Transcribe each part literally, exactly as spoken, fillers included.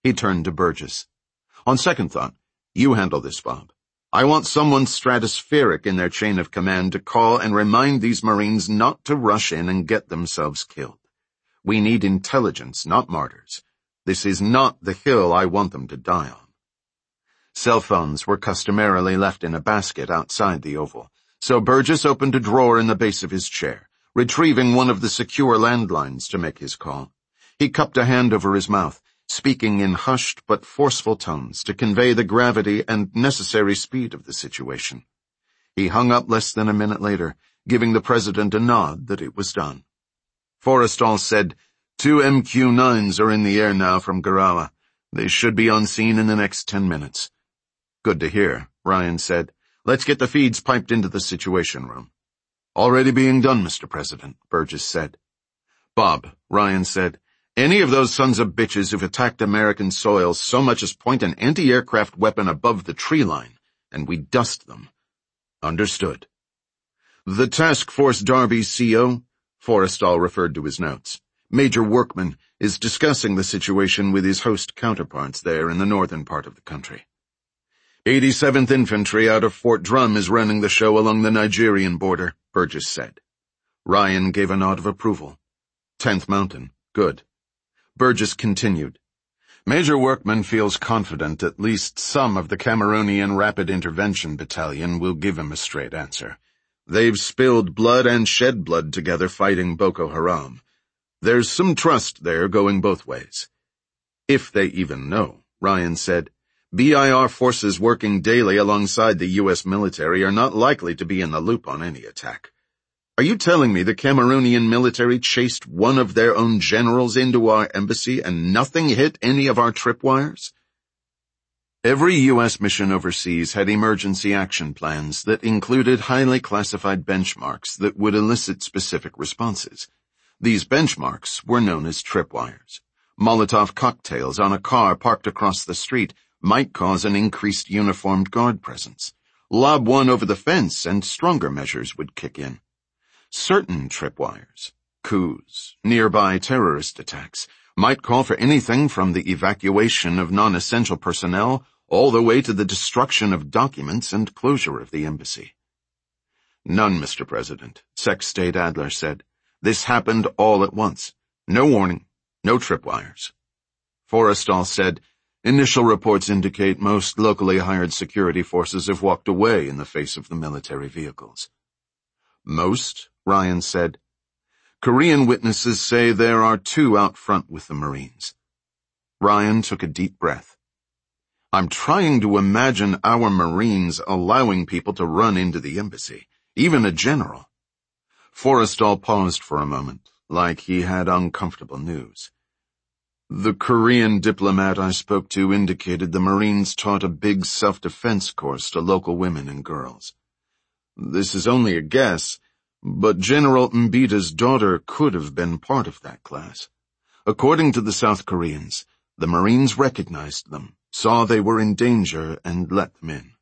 He turned to Burgess. On second thought, you handle this, Bob. I want someone stratospheric in their chain of command to call and remind these Marines not to rush in and get themselves killed. We need intelligence, not martyrs. This is not the hill I want them to die on. Cell phones were customarily left in a basket outside the Oval, so Burgess opened a drawer in the base of his chair, retrieving one of the secure landlines to make his call. He cupped a hand over his mouth, speaking in hushed but forceful tones to convey the gravity and necessary speed of the situation. He hung up less than a minute later, giving the president a nod that it was done. Forrestal said, Two M Q nines are in the air now from Garawa. They should be on scene in the next ten minutes. Good to hear, Ryan said. Let's get the feeds piped into the Situation Room. Already being done, Mister President, Burgess said. Bob, Ryan said, any of those sons of bitches who've attacked American soil so much as point an anti-aircraft weapon above the tree line, and we dust them. Understood. The Task Force Darby C O, Forrestal referred to his notes, Major Workman, is discussing the situation with his host counterparts there in the northern part of the country. eighty-seventh Infantry out of Fort Drum is running the show along the Nigerian border, Burgess said. Ryan gave a nod of approval. tenth Mountain, good. Burgess continued. Major Workman feels confident at least some of the Cameroonian Rapid Intervention Battalion will give him a straight answer. They've spilled blood and shed blood together fighting Boko Haram. There's some trust there going both ways. If they even know, Ryan said, B I R forces working daily alongside the U S military are not likely to be in the loop on any attack. Are you telling me the Cameroonian military chased one of their own generals into our embassy and nothing hit any of our tripwires? Every U S mission overseas had emergency action plans that included highly classified benchmarks that would elicit specific responses. These benchmarks were known as tripwires. Molotov cocktails on a car parked across the street might cause an increased uniformed guard presence. Lob one over the fence and stronger measures would kick in. Certain tripwires, coups, nearby terrorist attacks, might call for anything from the evacuation of non-essential personnel all the way to the destruction of documents and closure of the embassy. None, Mister President, Sec State Adler said. This happened all at once. No warning, no tripwires. Forrestal said, initial reports indicate most locally hired security forces have walked away in the face of the military vehicles. Most? Ryan said. Korean witnesses say there are two out front with the Marines. Ryan took a deep breath. I'm trying to imagine our Marines allowing people to run into the embassy, even a general. Forrestal paused for a moment, like he had uncomfortable news. The Korean diplomat I spoke to indicated the Marines taught a big self-defense course to local women and girls. This is only a guess, but General Mbita's daughter could have been part of that class. According to the South Koreans, the Marines recognized them, saw they were in danger, and let them in.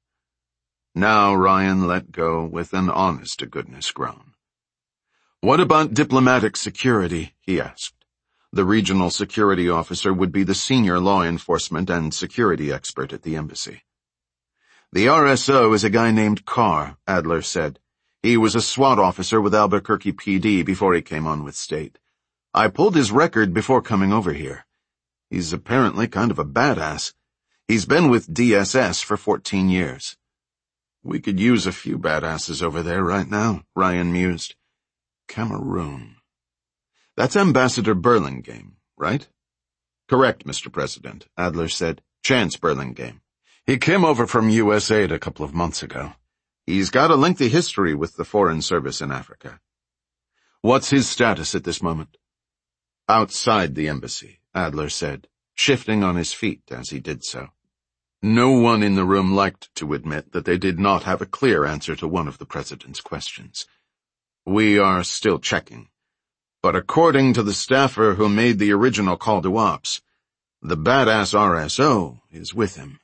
Now Ryan let go with an honest-to-goodness groan. What about diplomatic security? He asked. The regional security officer would be the senior law enforcement and security expert at the embassy. The R S O is a guy named Carr, Adler said. He was a SWAT officer with Albuquerque P D before he came on with State. I pulled his record before coming over here. He's apparently kind of a badass. He's been with D S S for fourteen years. We could use a few badasses over there right now, Ryan mused. Cameroon. That's Ambassador Burlingame, right? Correct, Mister President, Adler said. Chance Burlingame. He came over from U S A a couple of months ago. He's got a lengthy history with the Foreign Service in Africa. What's his status at this moment? Outside the embassy, Adler said, shifting on his feet as he did so. No one in the room liked to admit that they did not have a clear answer to one of the president's questions. We are still checking. But according to the staffer who made the original call to ops, the badass R S O is with him.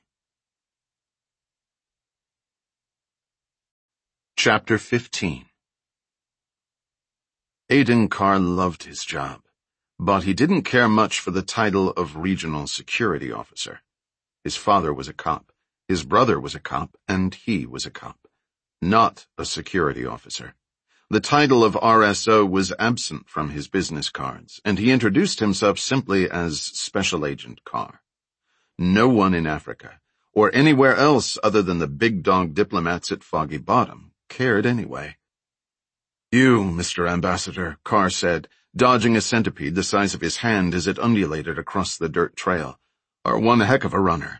Chapter fifteen. Aiden Carr loved his job. But he didn't care much for the title of regional security officer. His father was a cop, his brother was a cop, and he was a cop, not a security officer. The title of R S O was absent from his business cards, and he introduced himself simply as Special Agent Carr. No one in Africa, or anywhere else other than the big dog diplomats at Foggy Bottom, cared anyway. "You, Mister Ambassador," Carr said, dodging a centipede the size of his hand as it undulated across the dirt trail, "are one heck of a runner."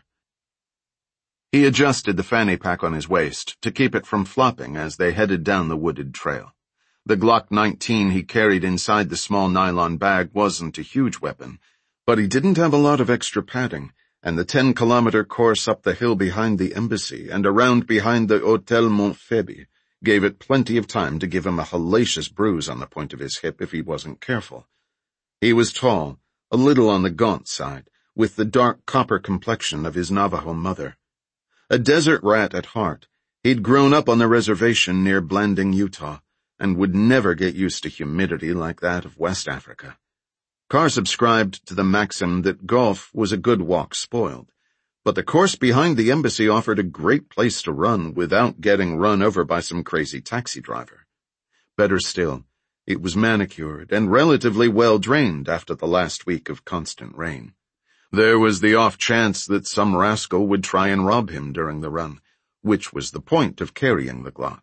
He adjusted the fanny pack on his waist to keep it from flopping as they headed down the wooded trail. The Glock nineteen he carried inside the small nylon bag wasn't a huge weapon, but he didn't have a lot of extra padding, and the ten-kilometer course up the hill behind the embassy and around behind the Hotel Montphoebe gave it plenty of time to give him a hellacious bruise on the point of his hip if he wasn't careful. He was tall, a little on the gaunt side, with the dark copper complexion of his Navajo mother. A desert rat at heart, he'd grown up on the reservation near Blanding, Utah, and would never get used to humidity like that of West Africa. Carr subscribed to the maxim that golf was a good walk spoiled, but the course behind the embassy offered a great place to run without getting run over by some crazy taxi driver. Better still, it was manicured and relatively well drained after the last week of constant rain. There was the off chance that some rascal would try and rob him during the run, which was the point of carrying the Glock.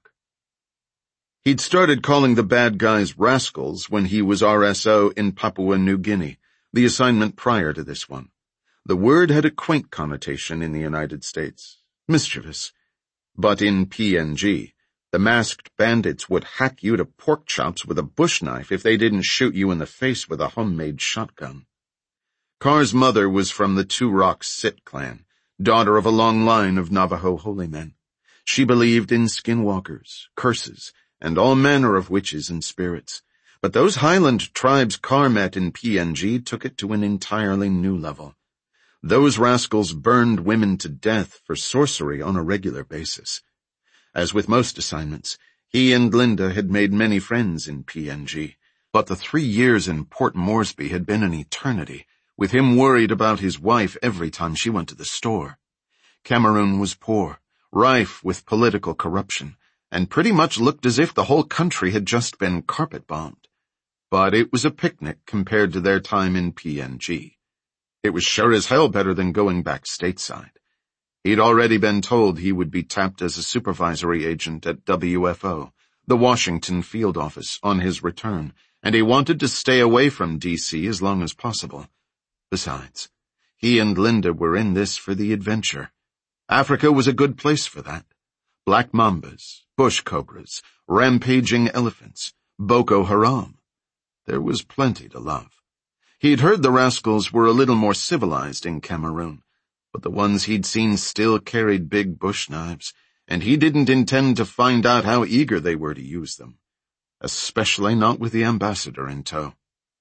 He'd started calling the bad guys rascals when he was R S O in Papua New Guinea, the assignment prior to this one. The word had a quaint connotation in the United States, mischievous. But in P N G, the masked bandits would hack you to pork chops with a bush knife if they didn't shoot you in the face with a homemade shotgun. Carr's mother was from the Two Rocks Sit clan, daughter of a long line of Navajo holy men. She believed in skinwalkers, curses, and all manner of witches and spirits. But those highland tribes Carr met in P N G took it to an entirely new level. Those rascals burned women to death for sorcery on a regular basis. As with most assignments, he and Linda had made many friends in P N G, but the three years in Port Moresby had been an eternity, with him worried about his wife every time she went to the store. Cameroon was poor, rife with political corruption, and pretty much looked as if the whole country had just been carpet-bombed. But it was a picnic compared to their time in P N G. It was sure as hell better than going back stateside. He'd already been told he would be tapped as a supervisory agent at W F O, the Washington field office, on his return, and he wanted to stay away from D C as long as possible. Besides, he and Linda were in this for the adventure. Africa was a good place for that. Black mambas, bush cobras, rampaging elephants, Boko Haram. There was plenty to love. He'd heard the rascals were a little more civilized in Cameroon, but the ones he'd seen still carried big bush knives, and he didn't intend to find out how eager they were to use them, especially not with the ambassador in tow.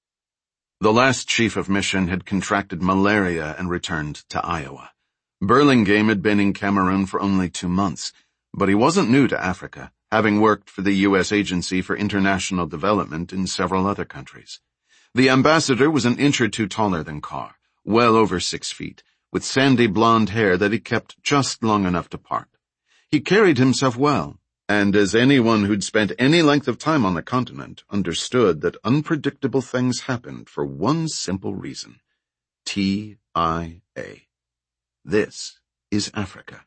The last chief of mission had contracted malaria and returned to Iowa. Burlingame had been in Cameroon for only two months, but he wasn't new to Africa, having worked for the U S Agency for International Development in several other countries. The ambassador was an inch or two taller than Carr, well over six feet, with sandy blonde hair that he kept just long enough to part. He carried himself well, and as anyone who'd spent any length of time on the continent understood that unpredictable things happened for one simple reason. T I A. This is Africa.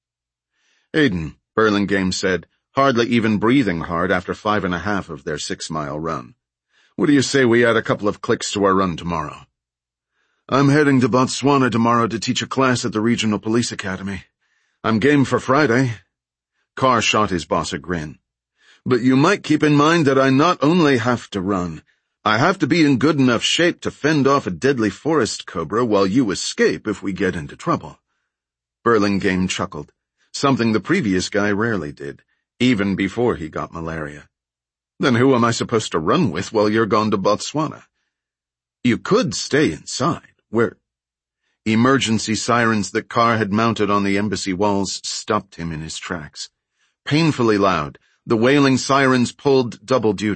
"Aiden," Burlingame said, hardly even breathing hard after five and a half of their six-mile run. "What do you say we add a couple of clicks to our run tomorrow?" "I'm heading to Botswana tomorrow to teach a class at the Regional Police Academy. I'm game for Friday." Carr shot his boss a grin. "But you might keep in mind that I not only have to run, I have to be in good enough shape to fend off a deadly forest cobra while you escape if we get into trouble." Burlingame chuckled, something the previous guy rarely did, even before he got malaria. "Then who am I supposed to run with while you're gone to Botswana?" "You could stay inside, where—" Emergency sirens that Carr had mounted on the embassy walls stopped him in his tracks. Painfully loud, the wailing sirens pulled double duty,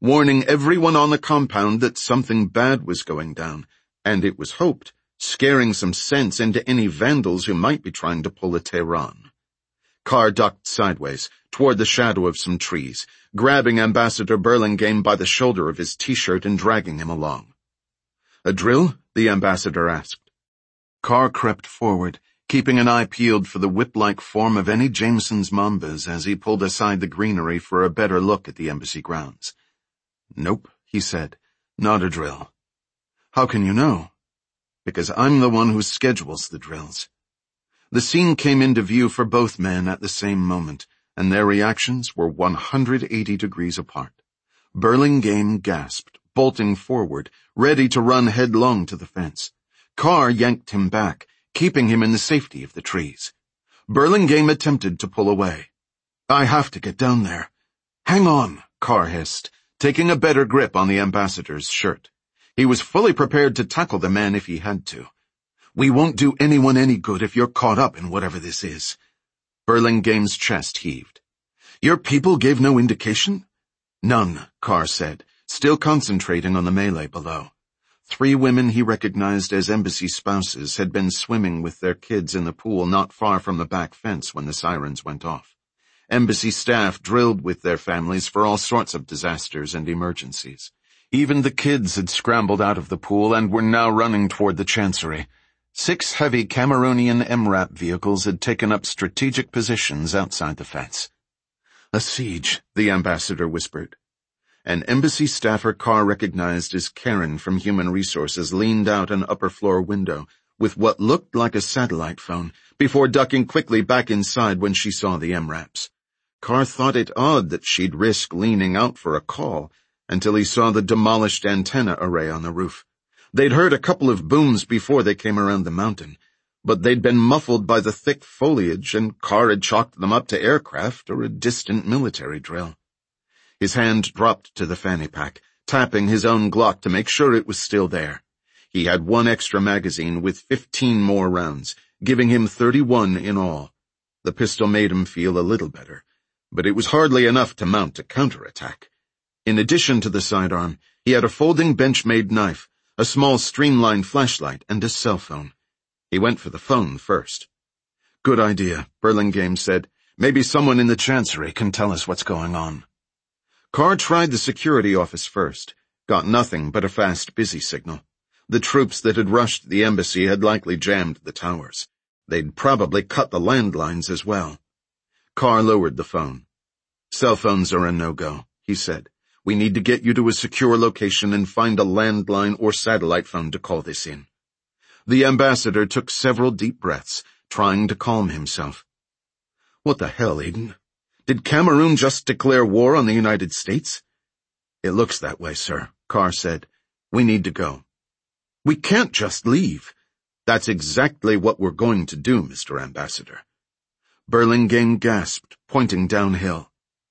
warning everyone on the compound that something bad was going down, and it was hoped, scaring some sense into any vandals who might be trying to pull a Tehran. Carr ducked sideways, toward the shadow of some trees, grabbing Ambassador Burlingame by the shoulder of his t-shirt and dragging him along. "A drill?" the ambassador asked. Carr crept forward, keeping an eye peeled for the whip-like form of any Jameson's Mambas as he pulled aside the greenery for a better look at the embassy grounds. "Nope," he said. "Not a drill." "How can you know?" "Because I'm the one who schedules the drills." The scene came into view for both men at the same moment, and their reactions were one hundred eighty degrees apart. Burlingame gasped, bolting forward, ready to run headlong to the fence. Carr yanked him back, keeping him in the safety of the trees. Burlingame attempted to pull away. "I have to get down there." "Hang on," Carr hissed, taking a better grip on the ambassador's shirt. He was fully prepared to tackle the man if he had to. "We won't do anyone any good if you're caught up in whatever this is." Burlingame's chest heaved. "Your people gave no indication?" "None," Carr said, still concentrating on the melee below. Three women he recognized as embassy spouses had been swimming with their kids in the pool not far from the back fence when the sirens went off. Embassy staff drilled with their families for all sorts of disasters and emergencies. Even the kids had scrambled out of the pool and were now running toward the chancery. Six heavy Cameroonian M RAP vehicles had taken up strategic positions outside the fence. "A siege," the ambassador whispered. An embassy staffer Carr recognized as Karen from Human Resources leaned out an upper-floor window with what looked like a satellite phone before ducking quickly back inside when she saw the M RAPs. Carr thought it odd that she'd risk leaning out for a call until he saw the demolished antenna array on the roof. They'd heard a couple of booms before they came around the mountain, but they'd been muffled by the thick foliage and Carr had chalked them up to aircraft or a distant military drill. His hand dropped to the fanny pack, tapping his own Glock to make sure it was still there. He had one extra magazine with fifteen more rounds, giving him thirty-one in all. The pistol made him feel a little better, but it was hardly enough to mount a counterattack. In addition to the sidearm, he had a folding bench-made knife, a small streamlined flashlight, and a cell phone. He went for the phone first. "Good idea," Burlingame said. "Maybe someone in the chancery can tell us what's going on." Carr tried the security office first, got nothing but a fast busy signal. The troops that had rushed the embassy had likely jammed the towers. They'd probably cut the landlines as well. Carr lowered the phone. "Cell phones are a no-go," he said. "We need to get you to a secure location and find a landline or satellite phone to call this in." The ambassador took several deep breaths, trying to calm himself. "What the hell, Eden? Did Cameroon just declare war on the United States?" "It looks that way, sir," Carr said. "We need to go." "We can't just leave." "That's exactly what we're going to do, Mister Ambassador." Burlingame gasped, pointing downhill.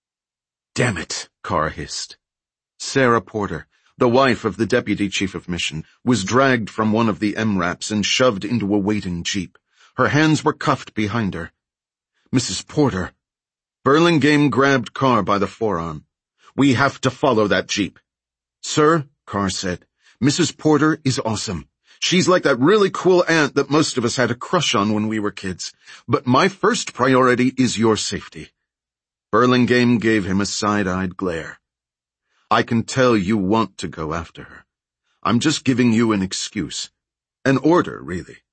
"Damn it," Carr hissed. Sarah Porter, the wife of the deputy chief of mission, was dragged from one of the M RAPs and shoved into a waiting jeep. Her hands were cuffed behind her. "Missus Porter." Burlingame grabbed Carr by the forearm. "We have to follow that jeep." "Sir," Carr said, "Missus Porter is awesome. She's like that really cool aunt that most of us had a crush on when we were kids. But my first priority is your safety." Burlingame gave him a side-eyed glare. "I can tell you want to go after her. I'm just giving you an excuse. An order, really."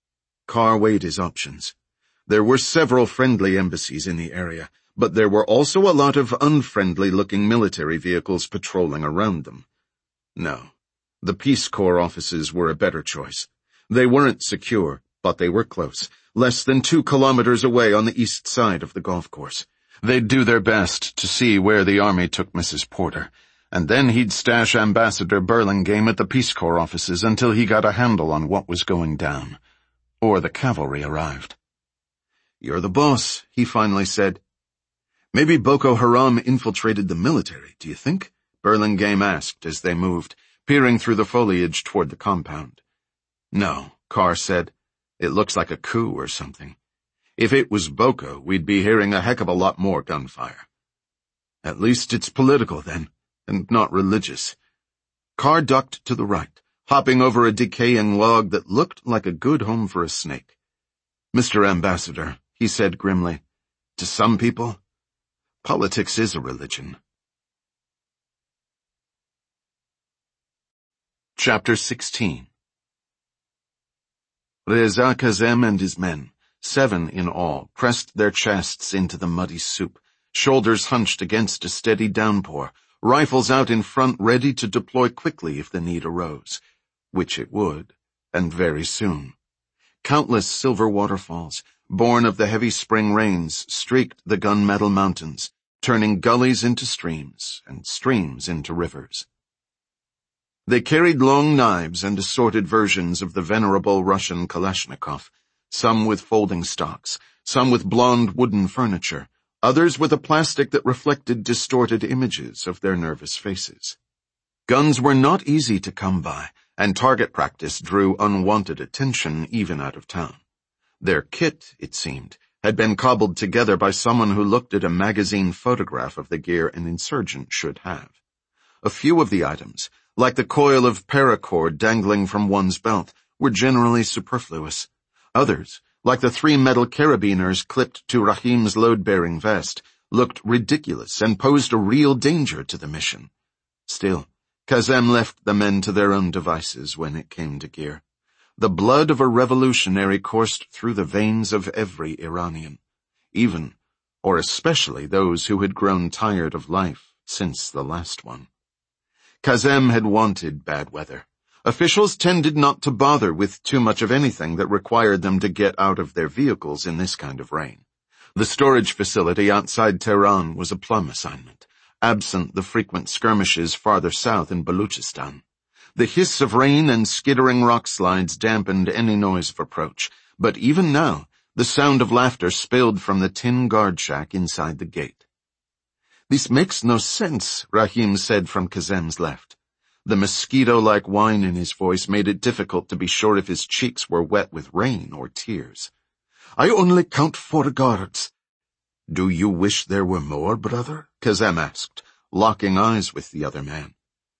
Carr weighed his options. There were several friendly embassies in the area, but there were also a lot of unfriendly-looking military vehicles patrolling around them. No, the Peace Corps offices were a better choice. They weren't secure, but they were close, less than two kilometers away on the east side of the golf course. They'd do their best to see where the army took Missus Porter, and then he'd stash Ambassador Burlingame at the Peace Corps offices until he got a handle on what was going down. Or the cavalry arrived. "You're the boss," he finally said. "Maybe Boko Haram infiltrated the military, do you think?" Burlingame asked as they moved, peering through the foliage toward the compound. "No," Carr said. "It looks like a coup or something. If it was Boko, we'd be hearing a heck of a lot more gunfire." "At least it's political, then." and not religious. Carr ducked to the right, hopping over a decaying log that looked like a good home for a snake. "Mister Ambassador," he said grimly, "to some people, politics is a religion." Chapter sixteen. Reza Kazem and his men, seven in all, pressed their chests into the muddy soup, shoulders hunched against a steady downpour, rifles out in front ready to deploy quickly if the need arose, which it would, and very soon. Countless silver waterfalls, born of the heavy spring rains, streaked the gunmetal mountains, turning gullies into streams and streams into rivers. They carried long knives and assorted versions of the venerable Russian Kalashnikov, some with folding stocks, some with blond wooden furniture, others with a plastic that reflected distorted images of their nervous faces. Guns were not easy to come by, and target practice drew unwanted attention even out of town. Their kit, it seemed, had been cobbled together by someone who looked at a magazine photograph of the gear an insurgent should have. A few of the items, like the coil of paracord dangling from one's belt, were generally superfluous. Others, like the three metal carabiners clipped to Rahim's load-bearing vest, looked ridiculous and posed a real danger to the mission. Still, Kazem left the men to their own devices when it came to gear. The blood of a revolutionary coursed through the veins of every Iranian, even, or especially those who had grown tired of life since the last one. Kazem had wanted bad weather. Officials tended not to bother with too much of anything that required them to get out of their vehicles in this kind of rain. The storage facility outside Tehran was a plum assignment, absent the frequent skirmishes farther south in Baluchistan. The hiss of rain and skittering rock slides dampened any noise of approach, but even now, the sound of laughter spilled from the tin guard shack inside the gate. "This makes no sense," Rahim said from Kazem's left. The mosquito-like whine in his voice made it difficult to be sure if his cheeks were wet with rain or tears. "I only count four guards." "Do you wish there were more, brother?" Kazem asked, locking eyes with the other man.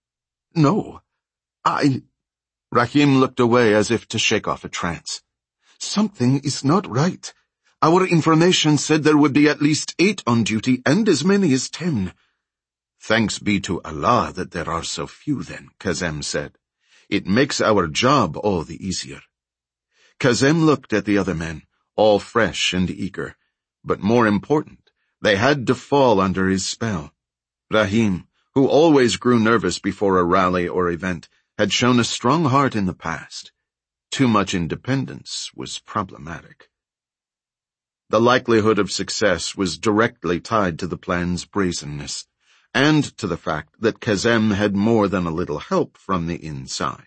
"No, I—" Rahim looked away as if to shake off a trance. "Something is not right. Our information said there would be at least eight on duty and as many as ten." "Thanks be to Allah that there are so few then," Kazem said. "It makes our job all the easier." Kazem looked at the other men, all fresh and eager, but more important, they had to fall under his spell. Rahim, who always grew nervous before a rally or event, had shown a strong heart in the past. Too much independence was problematic. The likelihood of success was directly tied to the plan's brazenness, and to the fact that Kazem had more than a little help from the inside.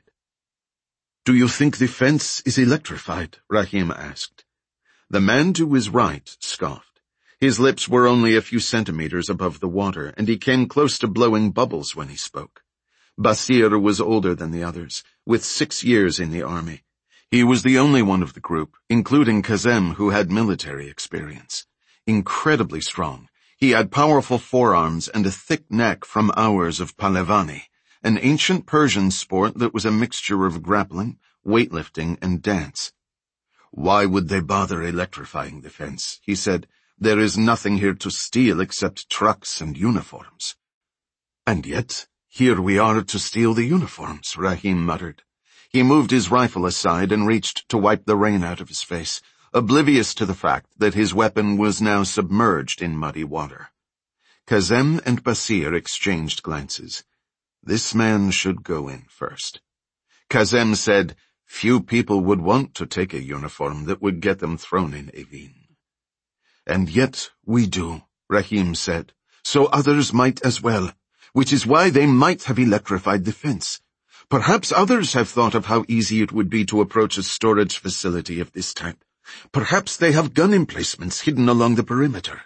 "Do you think the fence is electrified?" Rahim asked. The man to his right scoffed. His lips were only a few centimeters above the water, and he came close to blowing bubbles when he spoke. Basir was older than the others, with six years in the army. He was the only one of the group, including Kazem, who had military experience. Incredibly strong, he had powerful forearms and a thick neck from hours of Palevani, an ancient Persian sport that was a mixture of grappling, weightlifting, and dance. "Why would they bother electrifying the fence?" he said. "There is nothing here to steal except trucks and uniforms." "And yet, here we are to steal the uniforms," Rahim muttered. He moved his rifle aside and reached to wipe the rain out of his face, oblivious to the fact that his weapon was now submerged in muddy water. Kazem and Basir exchanged glances. This man should go in first. Kazem said, "Few people would want to take a uniform that would get them thrown in Evin." "And yet we do," Rahim said, "so others might as well, which is why they might have electrified the fence. Perhaps others have thought of how easy it would be to approach a storage facility of this type. Perhaps they have gun emplacements hidden along the perimeter.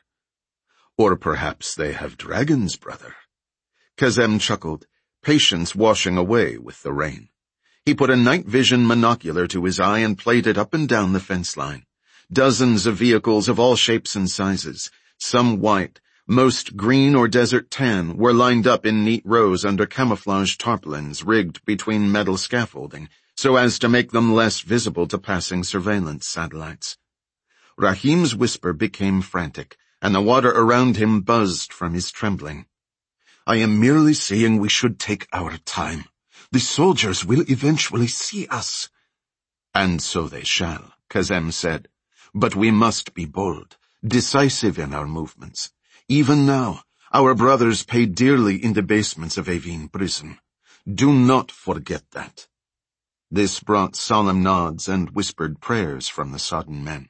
Or perhaps they have dragons, brother." Kazem chuckled, patience washing away with the rain. He put a night vision monocular to his eye and played it up and down the fence line. Dozens of vehicles of all shapes and sizes, some white, Most green or desert tan were lined up in neat rows under camouflage tarpaulins rigged between metal scaffolding so as to make them less visible to passing surveillance satellites. Rahim's whisper became frantic, and the water around him buzzed from his trembling. "I am merely saying we should take our time. The soldiers will eventually see us." "And so they shall," Kazem said. "But we must be bold, decisive in our movements. Even now, our brothers pay dearly in the basements of Evin prison. Do not forget that." This brought solemn nods and whispered prayers from the sodden men.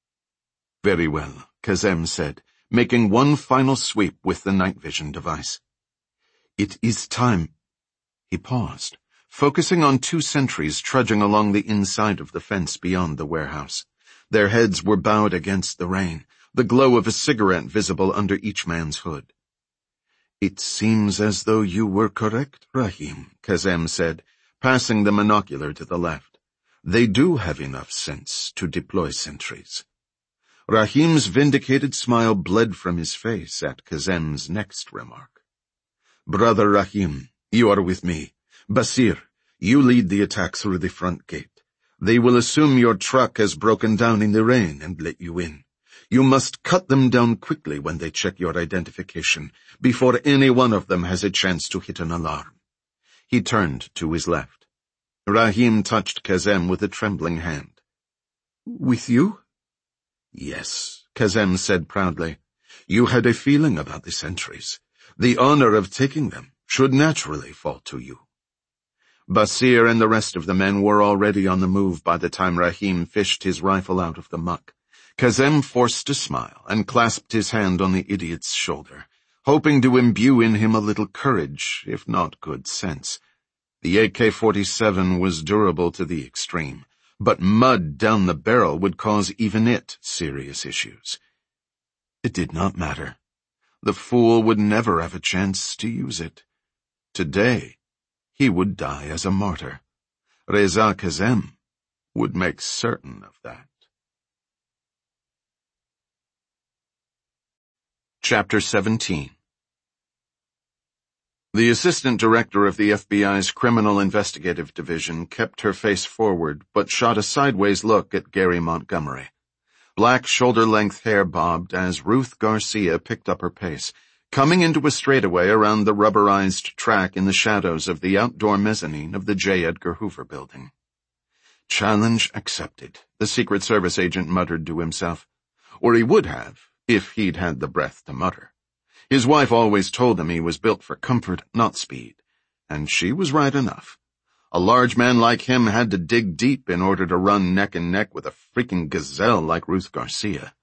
"Very well," Kazem said, making one final sweep with the night vision device. "It is time." He paused, focusing on two sentries trudging along the inside of the fence beyond the warehouse. Their heads were bowed against the rain, the glow of a cigarette visible under each man's hood. "It seems as though you were correct, Rahim," Kazem said, passing the monocular to the left. "They do have enough sense to deploy sentries." Rahim's vindicated smile bled from his face at Kazem's next remark. "Brother Rahim, you are with me. Basir, you lead the attack through the front gate. They will assume your truck has broken down in the rain and let you in. You must cut them down quickly when they check your identification, before any one of them has a chance to hit an alarm." He turned to his left. Rahim touched Kazem with a trembling hand. "With you?" "Yes," Kazem said proudly. "You had a feeling about the sentries. The honor of taking them should naturally fall to you." Basir and the rest of the men were already on the move by the time Rahim fished his rifle out of the muck. Kazem forced a smile and clasped his hand on the idiot's shoulder, hoping to imbue in him a little courage, if not good sense. The A K forty-seven was durable to the extreme, but mud down the barrel would cause even it serious issues. It did not matter. The fool would never have a chance to use it. Today, he would die as a martyr. Reza Kazem would make certain of that. Chapter seventeen. The assistant director of the F B I's Criminal Investigative Division kept her face forward but shot a sideways look at Gary Montgomery. Black shoulder-length hair bobbed as Ruth Garcia picked up her pace, coming into a straightaway around the rubberized track in the shadows of the outdoor mezzanine of the J. Edgar Hoover building. "Challenge accepted," the Secret Service agent muttered to himself. Or he would have, if he'd had the breath to mutter. His wife always told him he was built for comfort, not speed, and she was right enough. A large man like him had to dig deep in order to run neck and neck with a freaking gazelle like Ruth Garcia.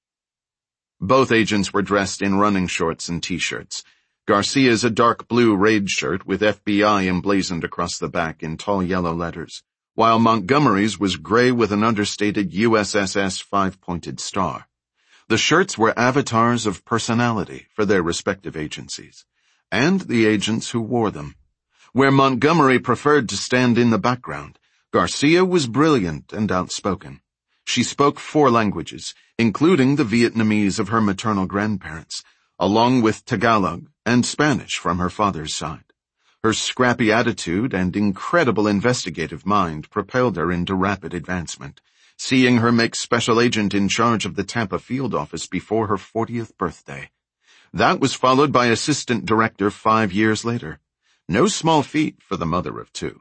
Both agents were dressed in running shorts and T-shirts. Garcia's a dark blue raid shirt with F B I emblazoned across the back in tall yellow letters, while Montgomery's was gray with an understated U S S S five-pointed star. The shirts were avatars of personality for their respective agencies, and the agents who wore them. Where Montgomery preferred to stand in the background, Garcia was brilliant and outspoken. She spoke four languages, including the Vietnamese of her maternal grandparents, along with Tagalog and Spanish from her father's side. Her scrappy attitude and incredible investigative mind propelled her into rapid advancement, seeing her make special agent in charge of the Tampa field office before her fortieth birthday. That was followed by assistant director five years later. No small feat for the mother of two.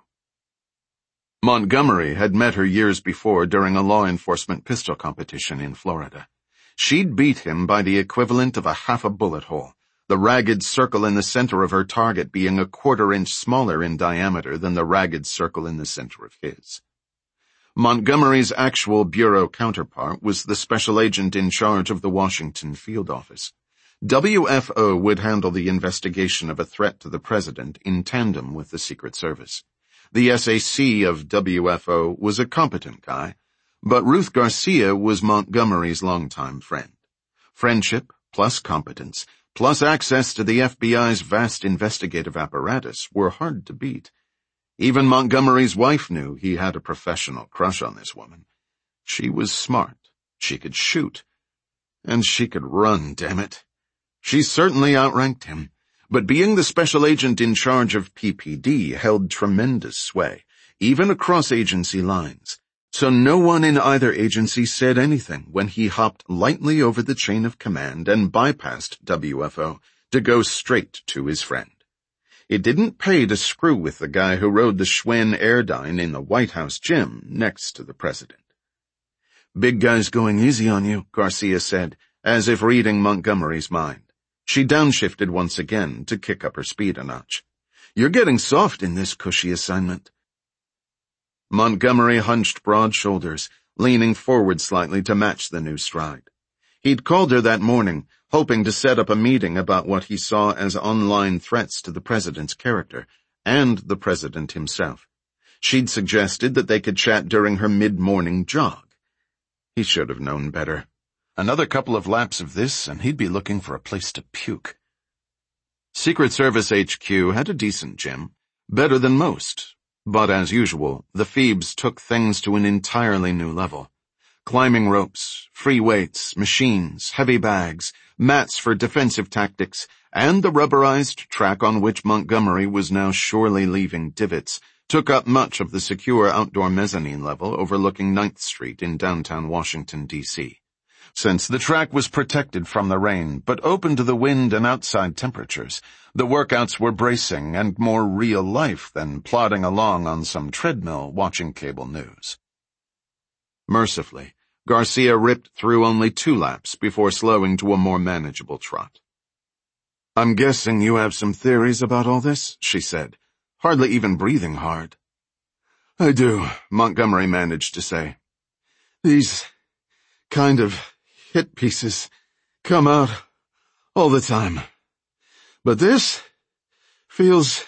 Montgomery had met her years before during a law enforcement pistol competition in Florida. She'd beat him by the equivalent of a half a bullet hole, the ragged circle in the center of her target being a quarter inch smaller in diameter than the ragged circle in the center of his. Montgomery's actual bureau counterpart was the special agent in charge of the Washington field office. W F O would handle the investigation of a threat to the president in tandem with the Secret Service. The S A C of W F O was a competent guy, but Ruth Garcia was Montgomery's longtime friend. Friendship, plus competence, plus access to the F B I's vast investigative apparatus were hard to beat. Even Montgomery's wife knew he had a professional crush on this woman. She was smart, she could shoot, and she could run, damn it. She certainly outranked him, but being the special agent in charge of P P D held tremendous sway, even across agency lines, so no one in either agency said anything when he hopped lightly over the chain of command and bypassed W F O to go straight to his friend. It didn't pay to screw with the guy who rode the Schwinn Airdyne in the White House gym next to the president. "Big guy's going easy on you," Garcia said, as if reading Montgomery's mind. She downshifted once again to kick up her speed a notch. "You're getting soft in this cushy assignment." Montgomery hunched broad shoulders, leaning forward slightly to match the new stride. He'd called her that morning, hoping to set up a meeting about what he saw as online threats to the president's character, and the president himself. She'd suggested that they could chat during her mid-morning jog. He should have known better. Another couple of laps of this, and he'd be looking for a place to puke. Secret Service H Q had a decent gym, better than most, but as usual, the Phoebes took things to an entirely new level. Climbing ropes, free weights, machines, heavy bags, mats for defensive tactics, and the rubberized track on which Montgomery was now surely leaving divots took up much of the secure outdoor mezzanine level overlooking ninth Street in downtown Washington, D C Since the track was protected from the rain, but open to the wind and outside temperatures, the workouts were bracing and more real life than plodding along on some treadmill watching cable news. Mercifully, Garcia ripped through only two laps before slowing to a more manageable trot. "I'm guessing you have some theories about all this," she said, hardly even breathing hard. "I do," Montgomery managed to say. "These kind of hit pieces come out all the time. But this feels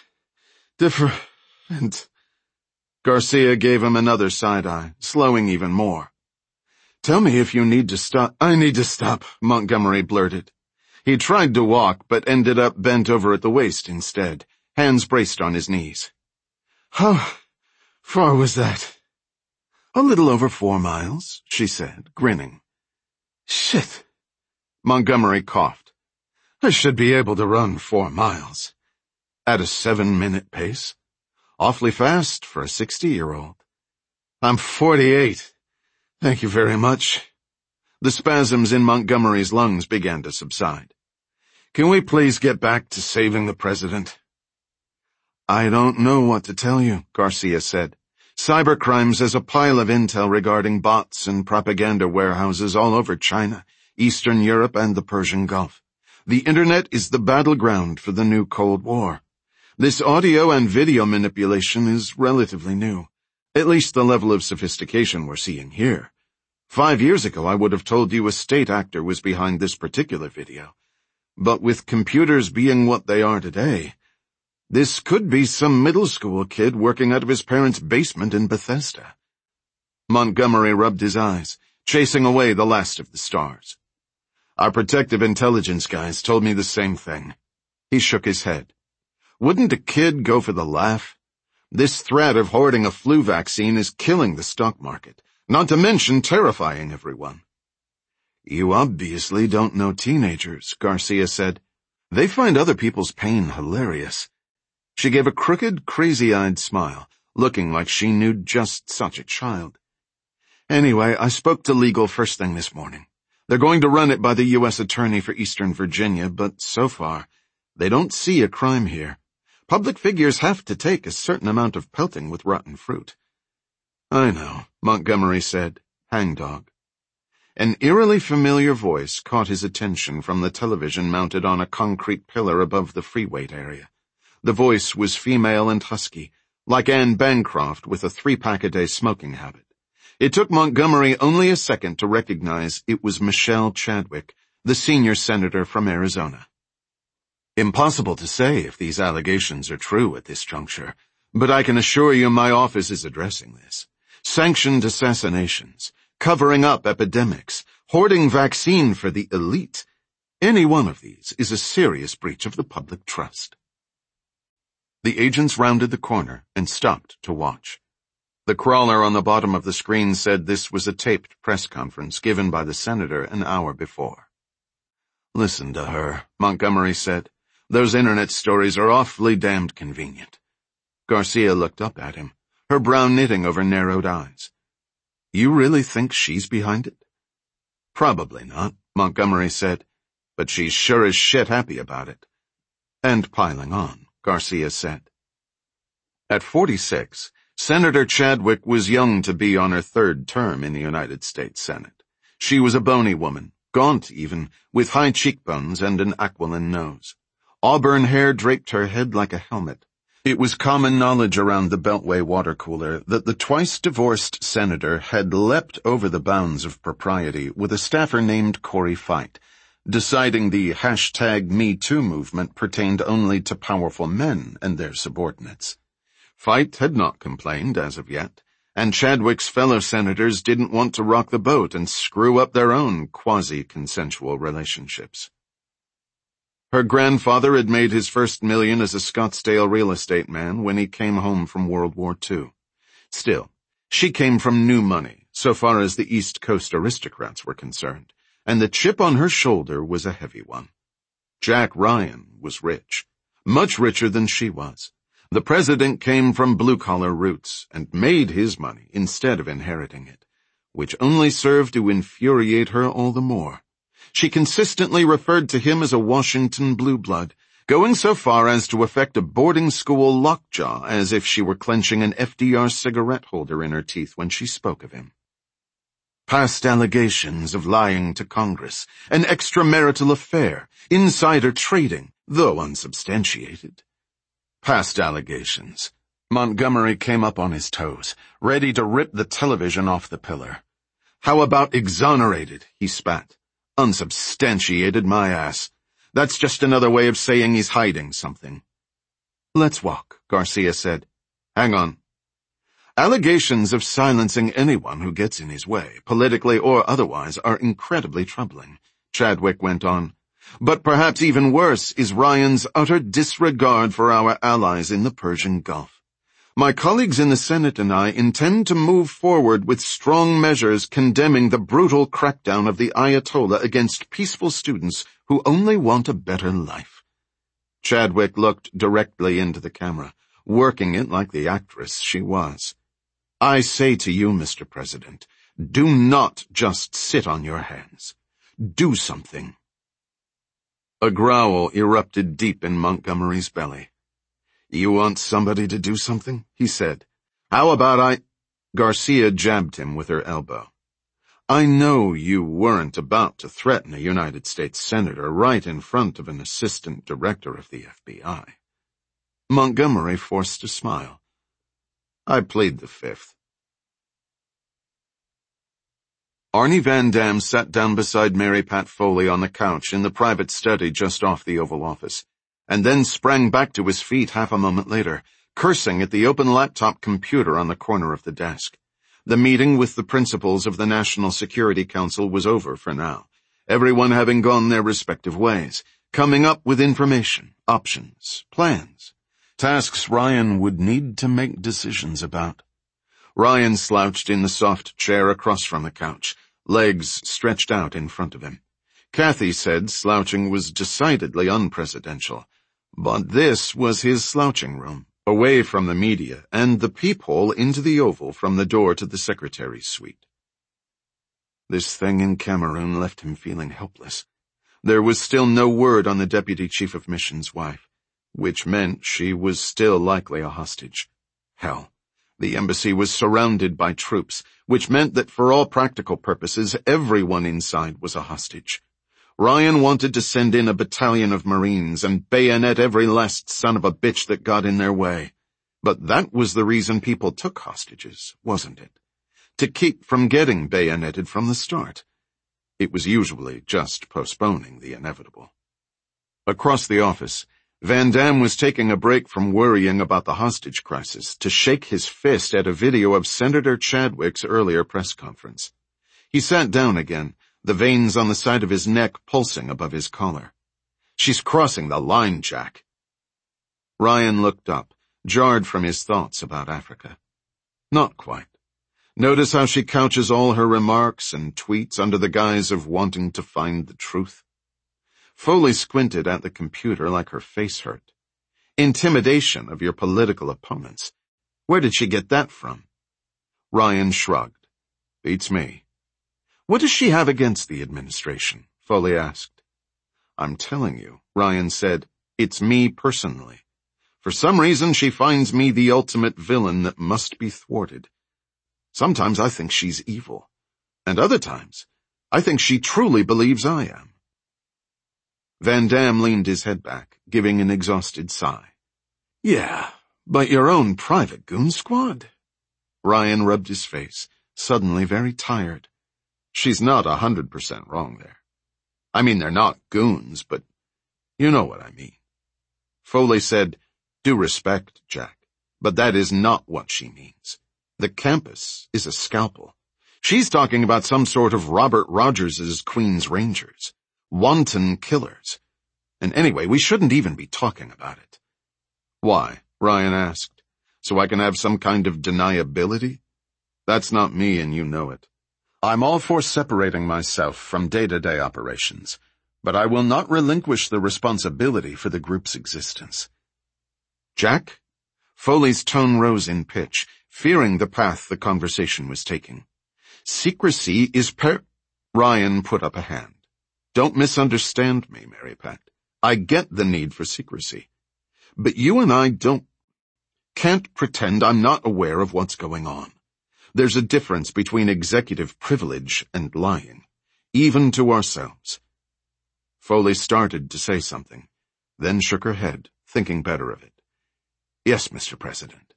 different." Garcia gave him another side-eye, slowing even more. "Tell me if you need to stop." "I need to stop," Montgomery blurted. He tried to walk, but ended up bent over at the waist instead, hands braced on his knees. "How far was that?" "A little over four miles," she said, grinning. "Shit." Montgomery coughed. "I should be able to run four miles. At a seven-minute pace. Awfully fast for a sixty-year-old. I'm forty-eight. Thank you very much." The spasms in Montgomery's lungs began to subside. "Can we please get back to saving the president?" "I don't know what to tell you," Garcia said. "Cybercrimes has a pile of intel regarding bots and propaganda warehouses all over China, Eastern Europe, and the Persian Gulf. The Internet is the battleground for the new Cold War. This audio and video manipulation is relatively new, at least the level of sophistication we're seeing here. Five years ago I would have told you a state actor was behind this particular video. But with computers being what they are today, this could be some middle school kid working out of his parents' basement in Bethesda." Montgomery rubbed his eyes, chasing away the last of the stars. "Our protective intelligence guys told me the same thing." He shook his head. "Wouldn't a kid go for the laugh? This threat of hoarding a flu vaccine is killing the stock market, not to mention terrifying everyone." "You obviously don't know teenagers," Garcia said. "They find other people's pain hilarious." She gave a crooked, crazy-eyed smile, looking like she knew just such a child. "Anyway, I spoke to legal first thing this morning. They're going to run it by the U S Attorney for Eastern Virginia, but so far, they don't see a crime here. Public figures have to take a certain amount of pelting with rotten fruit." "I know," Montgomery said, hangdog. An eerily familiar voice caught his attention from the television mounted on a concrete pillar above the free weight area. The voice was female and husky, like Anne Bancroft with a three-pack-a-day smoking habit. It took Montgomery only a second to recognize it was Michelle Chadwick, the senior senator from Arizona. "Impossible to say if these allegations are true at this juncture, but I can assure you my office is addressing this. Sanctioned assassinations, covering up epidemics, hoarding vaccine for the elite. Any one of these is a serious breach of the public trust." The agents rounded the corner and stopped to watch. The crawler on the bottom of the screen said this was a taped press conference given by the senator an hour before. Listen to her, Montgomery said. Those internet stories are awfully damned convenient. Garcia looked up at him, her brow knitting over narrowed eyes. You really think she's behind it? Probably not, Montgomery said, but she's sure as shit happy about it. And piling on, Garcia said. At forty-six, Senator Chadwick was young to be on her third term in the United States Senate. She was a bony woman, gaunt even, with high cheekbones and an aquiline nose. Auburn hair draped her head like a helmet. It was common knowledge around the Beltway water cooler that the twice-divorced senator had leapt over the bounds of propriety with a staffer named Corey Fite, deciding the hashtag Me Too movement pertained only to powerful men and their subordinates. Fite had not complained as of yet, and Chadwick's fellow senators didn't want to rock the boat and screw up their own quasi-consensual relationships. Her grandfather had made his first million as a Scottsdale real estate man when he came home from World War Two. Still, she came from new money, so far as the East Coast aristocrats were concerned, and the chip on her shoulder was a heavy one. Jack Ryan was rich, much richer than she was. The president came from blue-collar roots and made his money instead of inheriting it, which only served to infuriate her all the more. She consistently referred to him as a Washington blue blood, going so far as to affect a boarding school lockjaw as if she were clenching an F D R cigarette holder in her teeth when she spoke of him. Past allegations of lying to Congress, an extramarital affair, insider trading, though unsubstantiated. Past allegations. Montgomery came up on his toes, ready to rip the television off the pillar. How about exonerated, he spat. Unsubstantiated, my ass. That's just another way of saying he's hiding something. Let's walk, Garcia said. Hang on. Allegations of silencing anyone who gets in his way, politically or otherwise, are incredibly troubling, Chadwick went on. But perhaps even worse is Ryan's utter disregard for our allies in the Persian Gulf. My colleagues in the Senate and I intend to move forward with strong measures condemning the brutal crackdown of the Ayatollah against peaceful students who only want a better life. Chadwick looked directly into the camera, working it like the actress she was. I say to you, Mister President, do not just sit on your hands. Do something. A growl erupted deep in Montgomery's belly. You want somebody to do something? He said. How about I... Garcia jabbed him with her elbow. I know you weren't about to threaten a United States senator right in front of an assistant director of the F B I. Montgomery forced a smile. I plead the fifth. Arnie Van Dam sat down beside Mary Pat Foley on the couch in the private study just off the Oval Office, and then sprang back to his feet half a moment later, cursing at the open laptop computer on the corner of the desk. The meeting with the principals of the National Security Council was over for now, everyone having gone their respective ways, coming up with information, options, plans, tasks Ryan would need to make decisions about. Ryan slouched in the soft chair across from the couch, legs stretched out in front of him. Kathy said slouching was decidedly unpresidential, but this was his slouching room, away from the media and the peephole into the Oval from the door to the secretary's suite. This thing in Cameroon left him feeling helpless. There was still no word on the deputy chief of mission's wife, which meant she was still likely a hostage. Hell, the embassy was surrounded by troops, which meant that for all practical purposes, everyone inside was a hostage. Ryan wanted to send in a battalion of Marines and bayonet every last son of a bitch that got in their way. But that was the reason people took hostages, wasn't it? To keep from getting bayoneted from the start. It was usually just postponing the inevitable. Across the office, Van Dam was taking a break from worrying about the hostage crisis to shake his fist at a video of Senator Chadwick's earlier press conference. He sat down again, the veins on the side of his neck pulsing above his collar. She's crossing the line, Jack. Ryan looked up, jarred from his thoughts about Africa. Not quite. Notice how she couches all her remarks and tweets under the guise of wanting to find the truth? Foley squinted at the computer like her face hurt. Intimidation of your political opponents. Where did she get that from? Ryan shrugged. Beats me. What does she have against the administration? Foley asked. I'm telling you, Ryan said, it's me personally. For some reason, she finds me the ultimate villain that must be thwarted. Sometimes I think she's evil, and other times, I think she truly believes I am. Van Damme leaned his head back, giving an exhausted sigh. Yeah, but your own private goon squad? Ryan rubbed his face, suddenly very tired. She's not a hundred percent wrong there. I mean, they're not goons, but you know what I mean. Foley said, Due respect, Jack, but that is not what she means. The campus is a scalpel. She's talking about some sort of Robert Rogers's Queen's Rangers. Wanton killers. And anyway, we shouldn't even be talking about it. Why? Ryan asked. So I can have some kind of deniability? That's not me, and you know it. I'm all for separating myself from day-to-day operations, but I will not relinquish the responsibility for the group's existence. Jack? Foley's tone rose in pitch, fearing the path the conversation was taking. Secrecy is per— Ryan put up a hand. Don't misunderstand me, Mary Pat. I get the need for secrecy. But you and I don't— can't pretend I'm not aware of what's going on. There's a difference between executive privilege and lying, even to ourselves. Foley started to say something, then shook her head, thinking better of it. Yes, Mister President.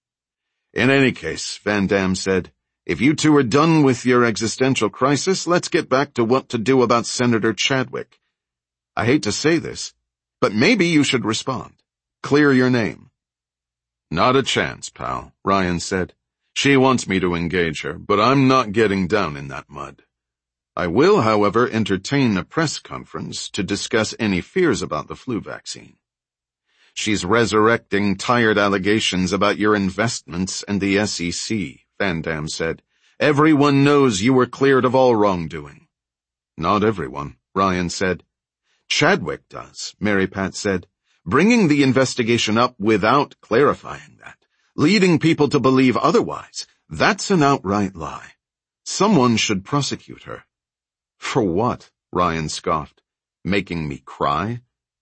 In any case, Van Damme said, if you two are done with your existential crisis, let's get back to what to do about Senator Chadwick. I hate to say this, but maybe you should respond. Clear your name. Not a chance, pal, Ryan said. She wants me to engage her, but I'm not getting down in that mud. I will, however, entertain a press conference to discuss any fears about the flu vaccine. She's resurrecting tired allegations about your investments and the S E C, Van Damme said. Everyone knows you were cleared of all wrongdoing. Not everyone, Ryan said. Chadwick does, Mary Pat said, bringing the investigation up without clarifying that, leading people to believe otherwise. That's an outright lie. Someone should prosecute her. For what? Ryan scoffed. Making me cry?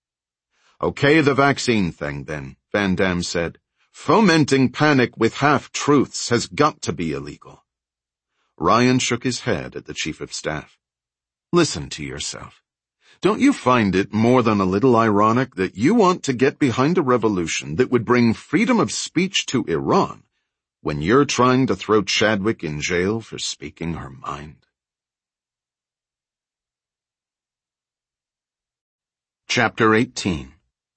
Okay, the vaccine thing, then, Van Damme said. Fomenting panic with half-truths has got to be illegal. Ryan shook his head at the Chief of Staff. Listen to yourself. Don't you find it more than a little ironic that you want to get behind a revolution that would bring freedom of speech to Iran when you're trying to throw Chadwick in jail for speaking her mind? Chapter eighteen.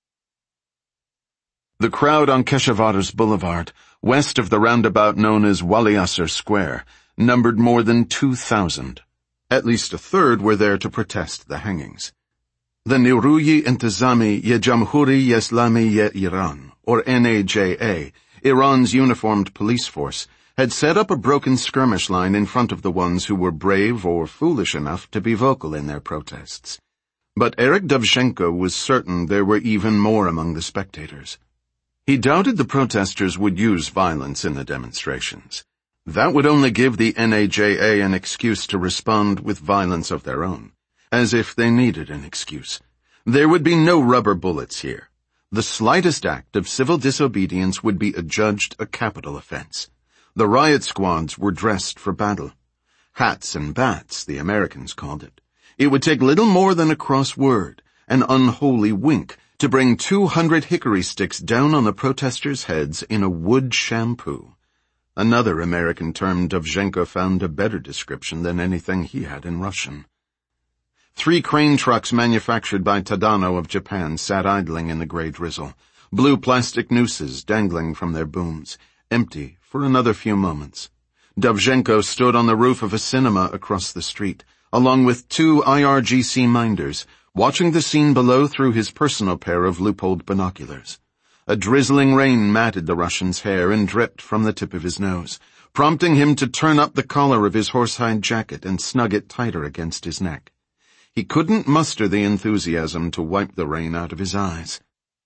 The crowd on Keshavadas Boulevard, west of the roundabout known as Wali Asr Square, numbered more than two thousand. At least a third were there to protest the hangings. The Niruyi Intizami ye Jamhuri ye Islami ye Iran, or N A J A, Iran's uniformed police force, had set up a broken skirmish line in front of the ones who were brave or foolish enough to be vocal in their protests. But Eric Dovzhenko was certain there were even more among the spectators. He doubted the protesters would use violence in the demonstrations. That would only give the N A J A an excuse to respond with violence of their own, as if they needed an excuse. There would be no rubber bullets here. The slightest act of civil disobedience would be adjudged a capital offense. The riot squads were dressed for battle. Hats and bats, the Americans called it. It would take little more than a cross word, an unholy wink, to bring two hundred hickory sticks down on the protesters' heads in a wood shampoo. Another American term Dovzhenko found a better description than anything he had in Russian. Three crane trucks manufactured by Tadano of Japan sat idling in the gray drizzle, blue plastic nooses dangling from their booms, empty for another few moments. Dovzhenko stood on the roof of a cinema across the street, along with two I R G C minders, watching the scene below through his personal pair of loopholed binoculars. A drizzling rain matted the Russian's hair and dripped from the tip of his nose, prompting him to turn up the collar of his horsehide jacket and snug it tighter against his neck. He couldn't muster the enthusiasm to wipe the rain out of his eyes.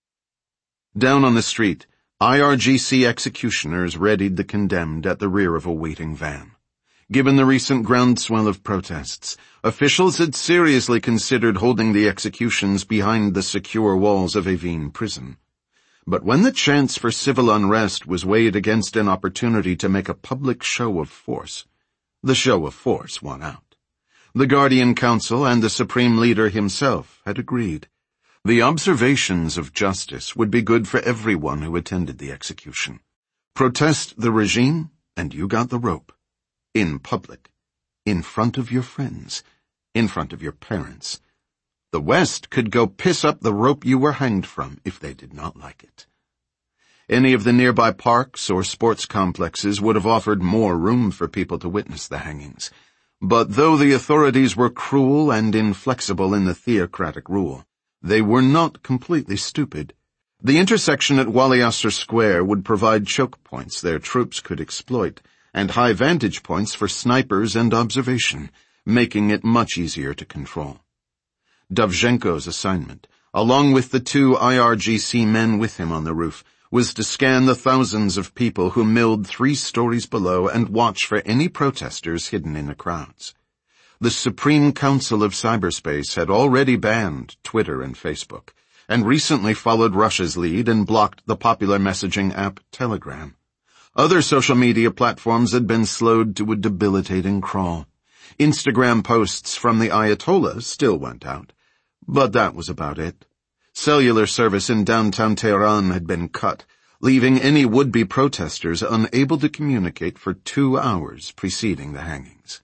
Down on the street, I R G C executioners readied the condemned at the rear of a waiting van. Given the recent groundswell of protests, officials had seriously considered holding the executions behind the secure walls of Evin prison. But when the chance for civil unrest was weighed against an opportunity to make a public show of force, the show of force won out. The Guardian Council and the Supreme Leader himself had agreed. The observations of justice would be good for everyone who attended the execution. Protest the regime, and you got the rope. In public. In front of your friends. In front of your parents. The West could go piss up the rope you were hanged from if they did not like it. Any of the nearby parks or sports complexes would have offered more room for people to witness the hangings. But though the authorities were cruel and inflexible in the theocratic rule, they were not completely stupid. The intersection at Wali Asr Square would provide choke points their troops could exploit, and high vantage points for snipers and observation, making it much easier to control. Dovzhenko's assignment, along with the two I R G C men with him on the roof, was to scan the thousands of people who milled three stories below and watch for any protesters hidden in the crowds. The Supreme Council of Cyberspace had already banned Twitter and Facebook, and recently followed Russia's lead and blocked the popular messaging app Telegram. Other social media platforms had been slowed to a debilitating crawl. Instagram posts from the Ayatollah still went out, but that was about it. Cellular service in downtown Tehran had been cut, leaving any would-be protesters unable to communicate for two hours preceding the hangings.